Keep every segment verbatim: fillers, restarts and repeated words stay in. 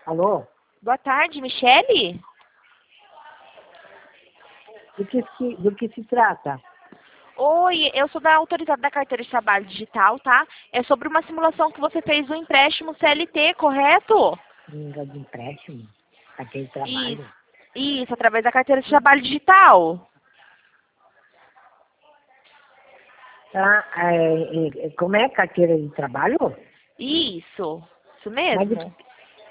Alô? Boa tarde, Michele? Do que se, do que se trata? Oi, eu sou da autorizada da carteira de trabalho digital, tá? É sobre uma simulação que você fez do empréstimo C L T, correto? Língua de empréstimo? Aquele Isso, trabalho? isso, através da carteira de trabalho digital. Ah, é, é, como é carteira de trabalho? Isso, isso Mas do, mesmo.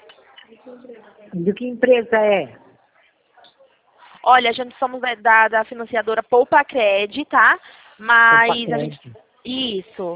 do que empresa é? Olha, a gente somos da, da, da financiadora Poupa Cred, tá? Poupa Mas a gente... crédito. Isso.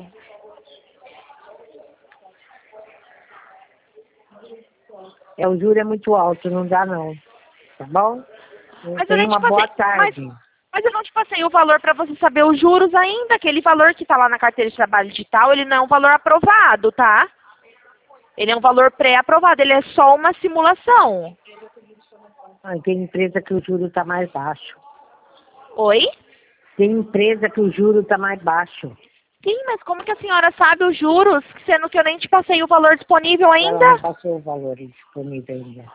É, o juro é muito alto, não dá não. Tá bom? Mas eu Tenha nem te uma boa passei... Mas, tarde. mas eu não te passei o valor para você saber os juros ainda. Aquele valor que tá lá na carteira de trabalho digital, ele não é um valor aprovado, tá? Ele é um valor pré-aprovado, ele é só uma simulação. Ah, tem empresa que o juro está mais baixo. Oi? Tem empresa que o juro está mais baixo. Sim, mas como que a senhora sabe os juros, sendo que eu nem te passei o valor disponível Ela não ainda? passou o valor disponível ainda.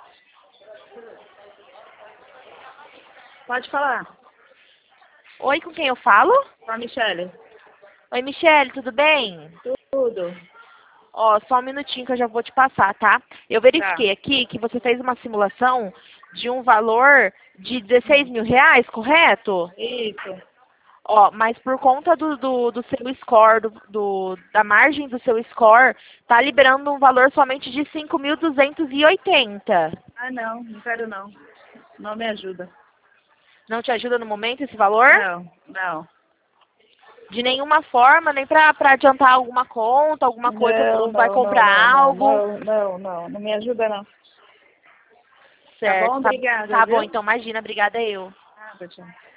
Pode falar, Oi, com quem eu falo? com a Michele. Oi, Michele, tudo bem? Tudo. Ó, só um minutinho que eu já vou te passar, tá? Eu Tá. verifiquei aqui que você fez uma simulação de um valor de dezesseis mil reais, correto? Isso. Ó, mas por conta do, do, do seu score, do, do- da margem do seu score, tá liberando um valor somente de cinco mil duzentos e oitenta. Ah, não, não quero não. Não me ajuda. Não te ajuda no momento esse valor? Não, não. De nenhuma forma, nem pra, pra adiantar alguma conta, alguma coisa, Não, ou vai não, não, comprar não, não, algo. não, não, não. Não me ajuda não. Tá bom? Certo, tá, Obrigada, tá bom, viu? então imagina, obrigada eu. Nada, tchau.